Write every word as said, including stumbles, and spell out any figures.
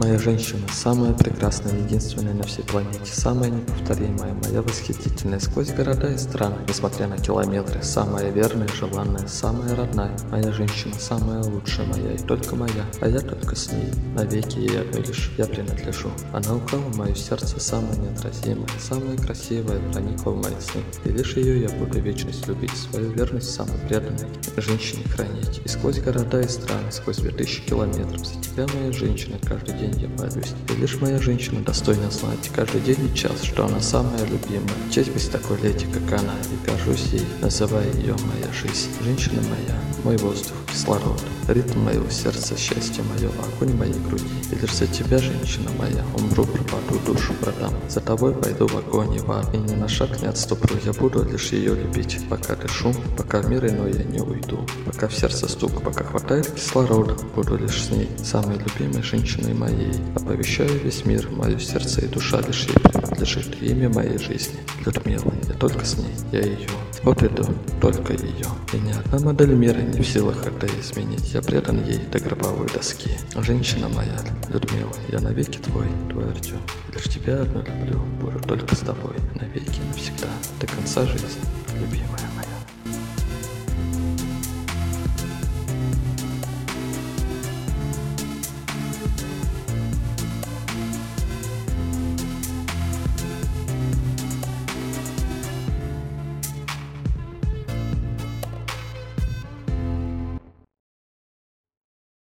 Моя женщина, самая прекрасная, единственная на всей планете, самая неповторимая, моя восхитительная, сквозь города и страны, несмотря на километры, самая верная, желанная, самая родная. Моя женщина, самая лучшая моя и только моя, а я только с ней, навеки ей одной лишь я принадлежу. Она украла мое сердце, самое неотразимое, самое красивое, проникла в мои сны, и лишь ее я буду вечность любить, свою верность самой преданной женщине хранить. И сквозь города и страны, сквозь две тысячи километров, за тебя, моя женщина, каждый день я молюсь. И лишь моя женщина достойна знать каждый день и час, что она самая любимая. Честь быть такой леди, как она, и горжусь ей, называя ее моя жизнь. Женщина моя, мой воздух, кислород, ритм моего сердца, счастье мое, огонь моей груди. И лишь за тебя, женщина моя, умру, пропаду, душу продам. За тобой пойду в огонь и в ад, и ни на шаг не отступлю, я буду лишь ее любить. Пока дышу, пока в мир иной я не уйду, пока в сердце стук, пока хватает кислорода, буду лишь с ней, самой любимой женщиной моей. Оповещаю весь мир, мое сердце и душа лишь ей принадлежит. Имя моей жизни Людмила, я только с ней, я ее, вот иду, только ее. И ни одна модель мира не в силах это изменить, я предан ей до гробовой доски. Женщина моя, Людмила, я навеки твой, твой Артем. Лишь тебя одну люблю, буду только с тобой, навеки, навсегда, до конца жизни, любимая.